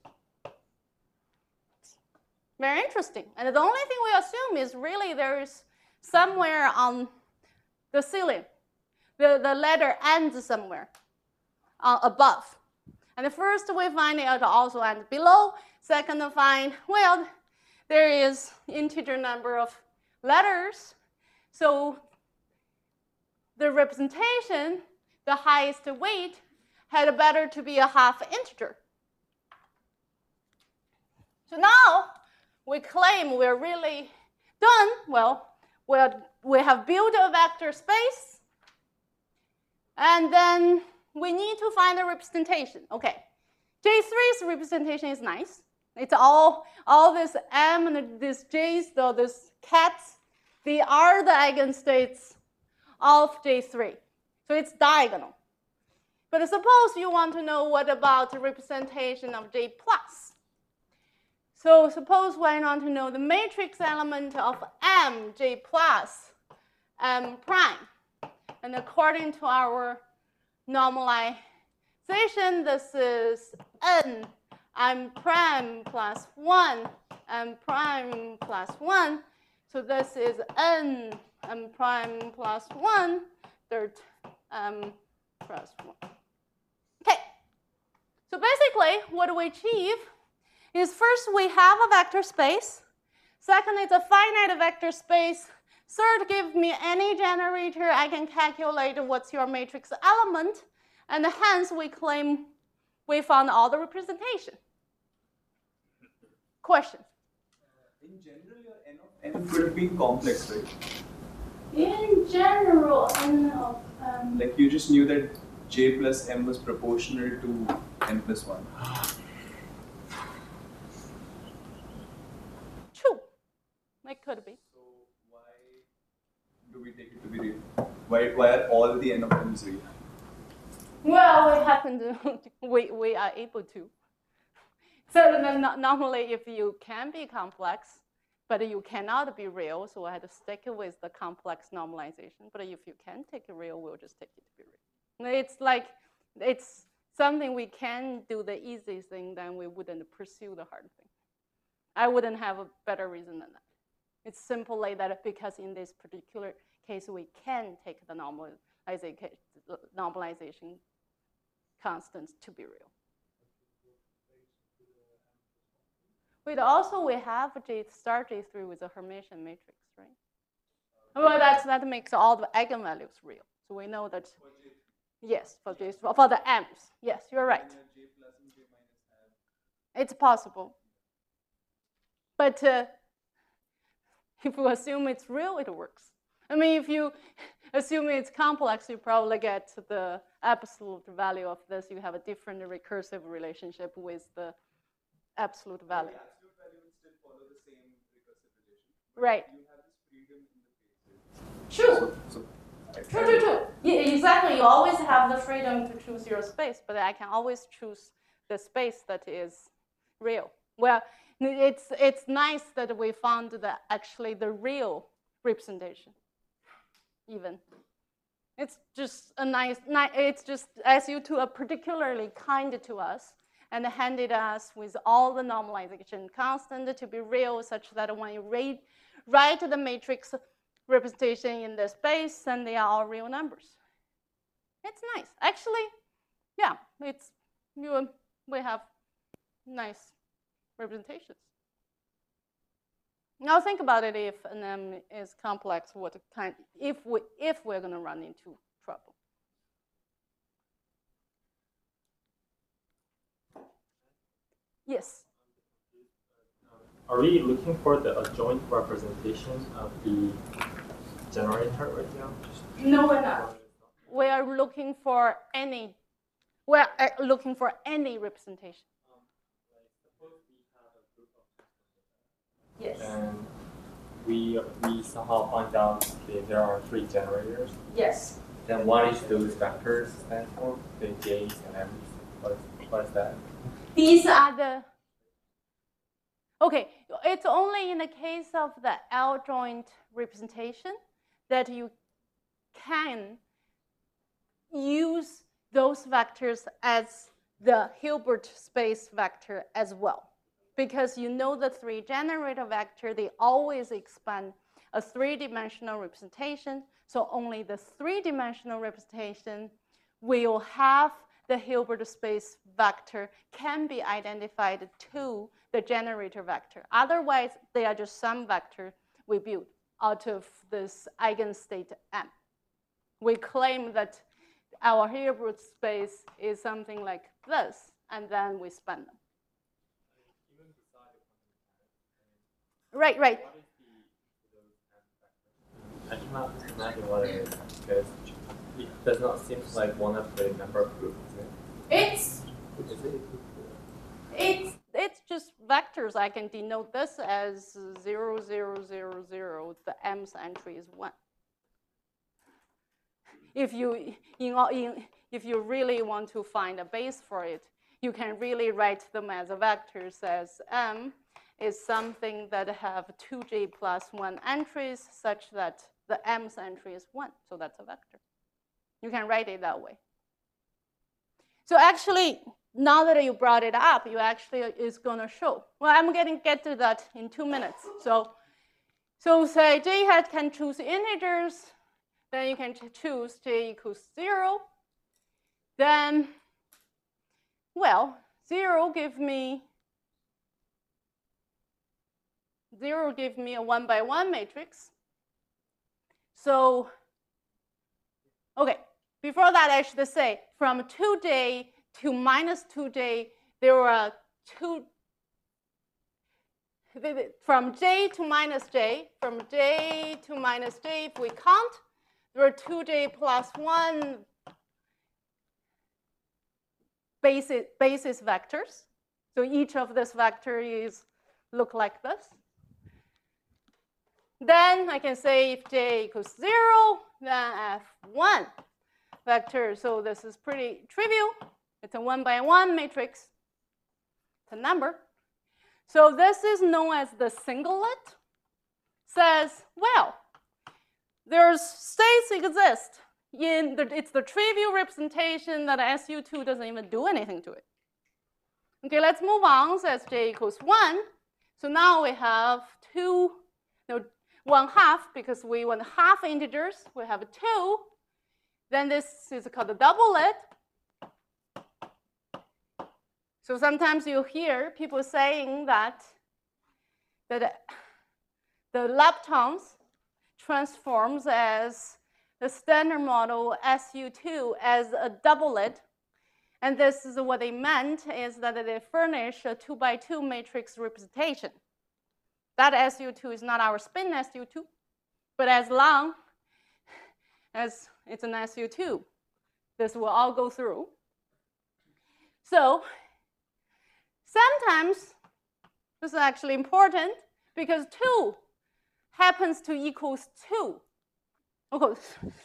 Very interesting. And the only thing we assume is really there is somewhere on the ceiling. The letter ends somewhere above. And first we find it also ends below. Second, find, well, there is integer number of letters. So the representation, the highest weight, had better to be a half integer. So now we claim we're really done. Well, we have built a vector space. And then we need to find a representation. Okay, J3's representation is nice. It's all this M and this J's, so this cats, they are the eigenstates of J3. So it's diagonal. But suppose you want to know what about the representation of J plus. So suppose we want to know the matrix element of M, J plus, M prime. And according to our normalization, this is N, M prime plus 1, M prime plus 1. So this is N, M prime plus 1, third M plus 1. Okay. So basically, what we achieve is first we have a vector space. Second, it's a finite vector space. Third, give me any generator. I can calculate what's your matrix element. And hence, we claim we found all the representation. Question? In general, your N of M could be complex, right? In general, N of Like you just knew that J plus M was proportional to N plus 1. True. It could be. So why do we take it to be real? Why are all the N of M's real? Well, we happen to, we are able to. So then normally if you can be complex, but you cannot be real, so I had to stick with the complex normalization. But if you can take it real, we'll just take it to be real. It's like, it's something we can do the easy thing, then we wouldn't pursue the hard thing. I wouldn't have a better reason than that. It's simply that because in this particular case, we can take the normalization constants to be real. But also we have J star J3 with a Hermitian matrix, right? Well, that makes all the eigenvalues real. So we know that, yes, for the M's. Yes, you're right. It's possible. But if you assume it's real, it works. I mean, if you assume it's complex, you probably get the absolute value of this. You have a different recursive relationship with the absolute value. The absolute value will still follow the same recursive relation. Right. You have this freedom in the cases. True. True. Yeah, exactly. You always have the freedom to choose your space, but I can always choose the space that is real. Well, it's nice that we found actually the real representation. Even. It's just a it's just SU2 are particularly kind to us and handed us with all the normalization constant to be real, such that when you write the matrix representation in the space, and they are all real numbers. It's nice. Actually, yeah, we have nice representations. Now think about it: if an M is complex, what kind? If we're going to run into trouble. Yes. Are we looking for the adjoint representation of the generator right now? No, we're not. We are looking for any. We're looking for any representation. Suppose we have a group of Yes. and we somehow find out that there are 3 generators. Yes. Then what is those vectors stand for? The J's and M's. What is that? These are the. Okay, it's only in the case of the L-joint representation that you can use those vectors as the Hilbert space vector as well. Because you know the 3 generator vector, they always expand a 3-dimensional representation. So only the 3-dimensional representation will have the Hilbert space vector can be identified to the generator vector. Otherwise, they are just some vector we build out of this eigenstate M. We claim that our Hilbert space is something like this, and then we span them. Right. What is I cannot imagine what it is because it does not seem like one of the number of groups. It's just vectors, I can denote this as 0, 0, 0, 0. The mth entry is 1. If you really want to find a base for it, you can really write them as a vectors as m is something that have 2j plus 1 entries such that the mth entry is 1. So that's a vector. You can write it that way. So actually, now that you brought it up, you actually is going to show. Well, I'm going to get to that in 2 minutes. So say j hat can choose integers. Then you can choose j equals 0. Then, well, 0 give me a 1 by 1 matrix. So, okay, before that I should say from 2j to minus 2j, there were from j to minus j, from j to minus j, if we count, there are 2j plus 1 basis vectors. So each of this vectors look like this. Then I can say if j equals 0, then f1 vector. So this is pretty trivial. It's a 1 by 1 matrix. It's a number. So this is known as the singlet. Says, well, there's states exist. It's the trivial representation that SU2 doesn't even do anything to it. Okay, let's move on. Says j equals 1. So now we have 1/2, because we want half integers. We have 2. Then this is called a doublet. So sometimes you hear people saying that the leptons transforms as the standard model SU2 as a doublet. And this is what they meant is that they furnish a 2 by 2 matrix representation. That SU2 is not our spin SU2, but as long as it's an SU2, this will all go through. So sometimes this is actually important because 2 happens to equals 2. Okay.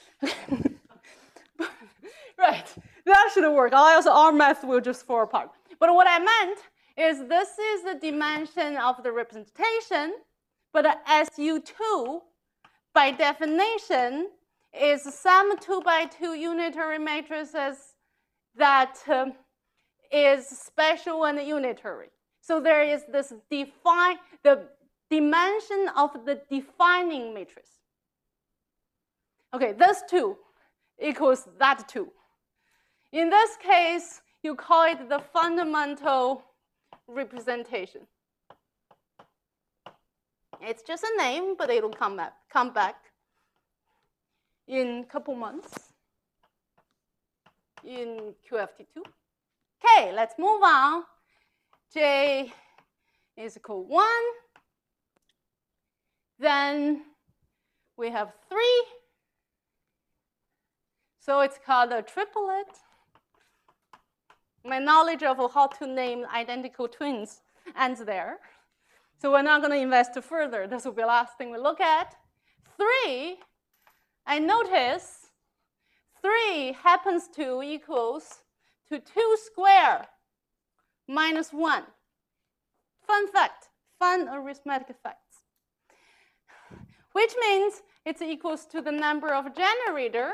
Right, that should work. Else our math will just fall apart. But what I meant is this is the dimension of the representation, but SU2, by definition, is some 2 by 2 unitary matrices that is special and unitary. So there is this the dimension of the defining matrix. Okay, this 2 equals that 2. In this case, you call it the fundamental representation. It's just a name, but it'll come back in a couple months in QFT2. Okay, let's move on. J is equal 1. Then we have 3. So it's called a triplet. My knowledge of how to name identical twins ends there. So we're not going to invest further. This will be the last thing we look at. 3, I notice 3 happens to equals to 2 squared minus 1. Fun fact, fun arithmetic facts. Which means it's equals to the number of generator.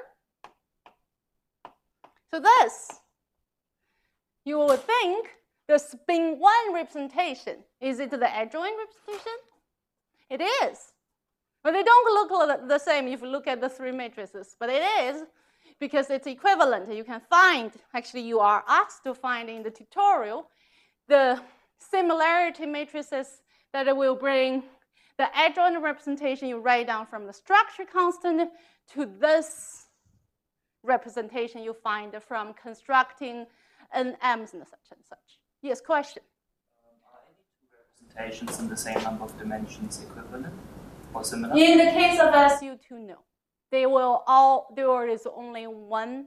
So this, you would think the spin 1 representation, is it the adjoint representation? It is. But they don't look the same if you look at the 3 matrices, but it is because it's equivalent. You can find, actually you are asked to find in the tutorial, the similarity matrices that will bring the adjoint representation you write down from the structure constant to this representation you find from constructing an M's and such. Yes, question? Are any 2 representations in the same number of dimensions equivalent or similar? In the case of SU2, no. There is only one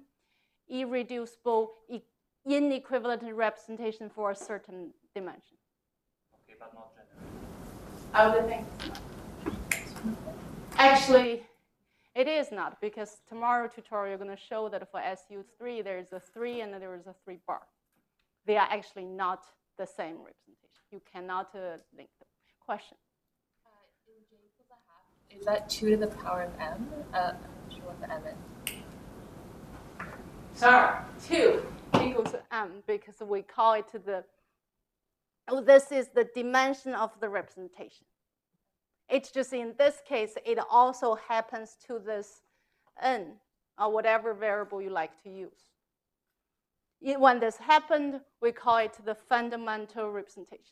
irreducible inequivalent representation for a certain dimension. Okay, but not generate. I would think it's not. Actually, it is not, because tomorrow tutorial you're going to show that for SU3 there's a 3 and there is a 3 bar. They are actually not the same representation. You cannot link them. Question? In J equals a half, is that 2 to the power of m? I'm not sure what the m is. Sorry, 2 equals m, because we call it this is the dimension of the representation. It's just in this case, it also happens to this n, or whatever variable you like to use. When this happened, we call it the fundamental representation.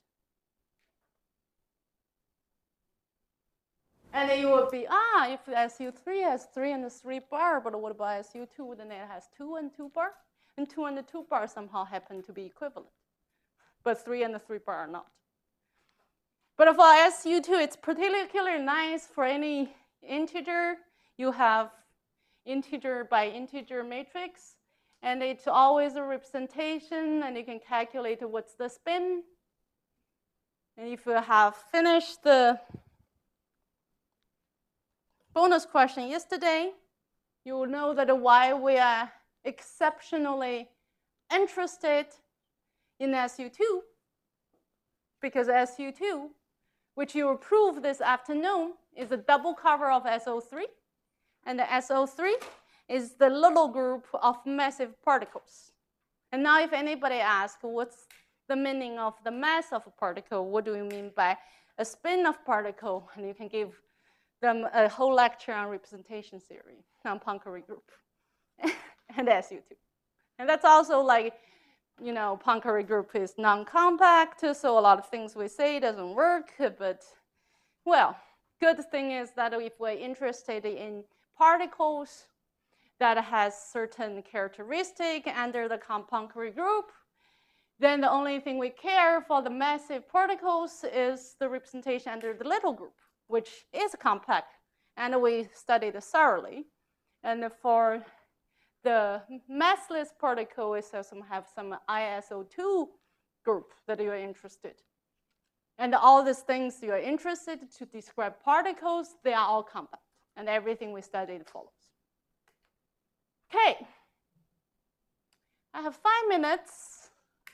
And then you would be, if SU3 has 3 and 3 bar, but what about SU2? Then it has 2 and 2 bar. And 2 and 2 bar somehow happen to be equivalent. But 3 and 3 bar are not. But for SU2, it's particularly nice for any integer. You have integer by integer matrix. And it's always a representation. And you can calculate what's the spin. And if you have finished the bonus question yesterday, you will know that why we are exceptionally interested in SU2, because SU2, which you will prove this afternoon, is a double cover of SO3, and the SO3 is the little group of massive particles. And now if anybody asks what's the meaning of the mass of a particle, what do you mean by a spin of particle, and you can give them a whole lecture on representation theory, on Poincare group, and SU2. And that's also like, Poincare group is non-compact, so a lot of things we say doesn't work, but, well, good thing is that if we're interested in particles that has certain characteristic under the Poincare group, then the only thing we care for the massive particles is the representation under the little group, which is compact, and we studied it thoroughly. And for the massless particle, we also have some ISO2 group that you are interested. And all these things you are interested to describe particles, they are all compact, and everything we studied follows. Okay, I have 5 minutes.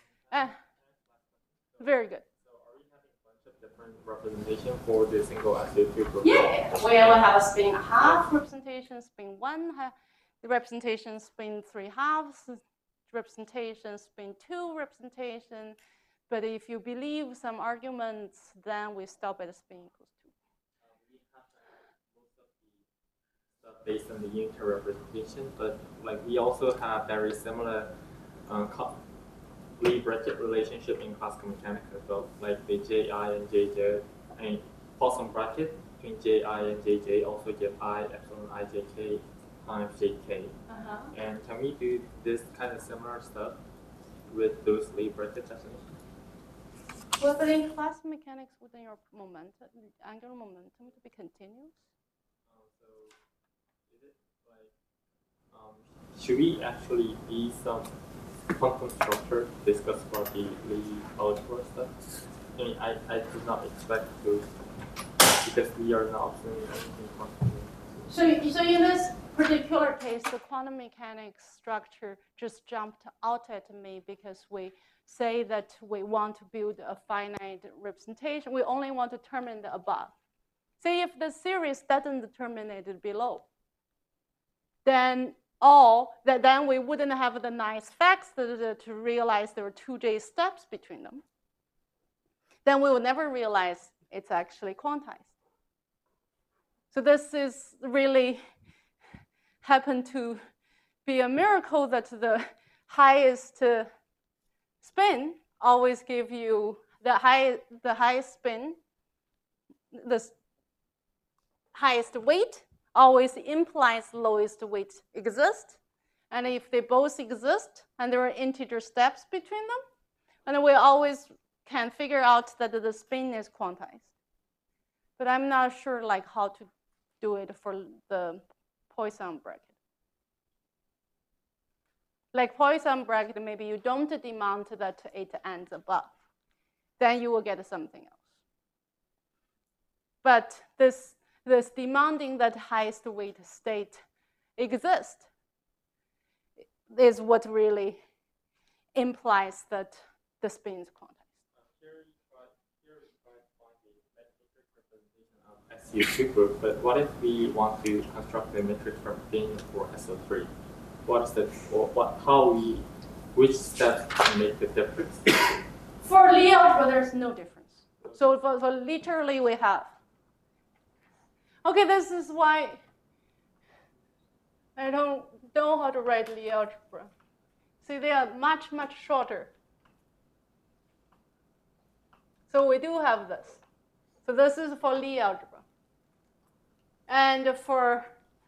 Very good. Different representation for the single SU2 group. Yeah, we will have a spin half representation, spin 1, the representation spin 3 halves, representation spin 2 representation. But if you believe some arguments, then we stop at spin equals 2. We have most of the stuff based on the unitary representation, but like we also have very similar Lie bracket relationship in classical mechanics as well, like the Ji and Jj, and Poisson bracket between Ji and Jj also give I epsilon ijk times Jk. And can we do this kind of similar stuff with those Lie bracket definitions? Well, but in classical mechanics, within your momentum, angular momentum to be continuous? So is it like, should we actually be some quantum structure discussed about the Lie algebra stuff? I mean, I did not expect those because we are not observing anything quantum. So in this particular case, the quantum mechanics structure just jumped out at me because we say that we want to build a finite representation. We only want to determine the above. Say if the series doesn't terminate it below, then we wouldn't have the nice facts to realize there were 2J steps between them. Then we would never realize it's actually quantized. So this is really happened to be a miracle that the highest spin always give you the highest spin, the highest weight always implies lowest weight exist. And if they both exist and there are integer steps between them, and we always can figure out that the spin is quantized. But I'm not sure like how to do it for the Poisson bracket. Like Poisson bracket, maybe you don't demand that it ends above. Then you will get something else. But this demanding that highest weight state exists is what really implies that the spin is quantized. Here we try to find the matrix representation of SU2 group, but what if we want to construct a matrix representation for SO3? What is that, or which steps can make the difference? For Lie algebra, there's no difference. So for literally we have. Okay, this is why I don't know how to write Lie algebra. See, they are much, much shorter. So we do have this. So this is for Lie algebra. And for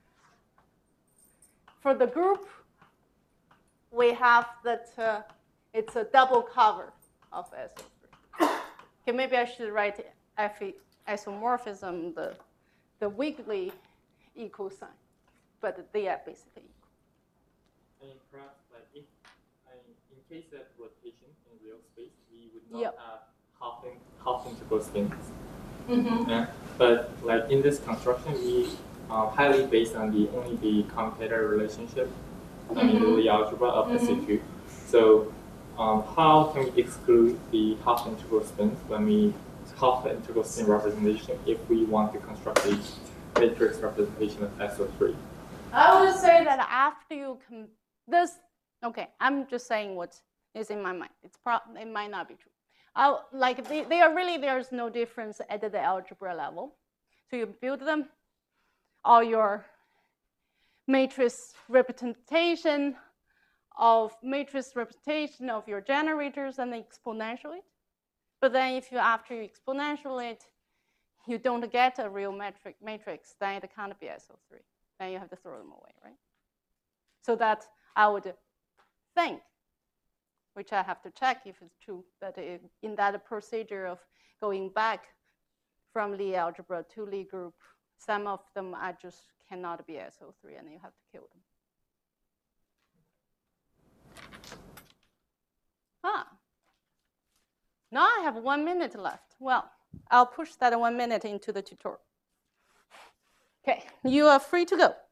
the group, we have that it's a double cover of SO3. Okay, maybe I should write Fe isomorphism, the weakly equal sign, but they are basically equal. And perhaps, like in case of rotation in real space, we would not have half integral spins. Yeah? But like in this construction, we highly based on only the commutator relationship in the Lie algebra of SU2. So how can we exclude the half integral spins when we half the integral spin representation if we want to construct a matrix representation of SO3? I would say that after you okay, I'm just saying what is in my mind. It might not be true. Like they are really, there's no difference at the algebra level. So you build them, all your matrix representation of your generators and exponential it. But then if after you exponential it, you don't get a real matrix, then it can't be SO3. Then you have to throw them away, right? So that I would think, which I have to check if it's true, that in that procedure of going back from Lie algebra to Lie group, some of them I just cannot be SO3 and you have to kill them. Now I have 1 minute left. Well, I'll push that 1 minute into the tutorial. Okay, you are free to go.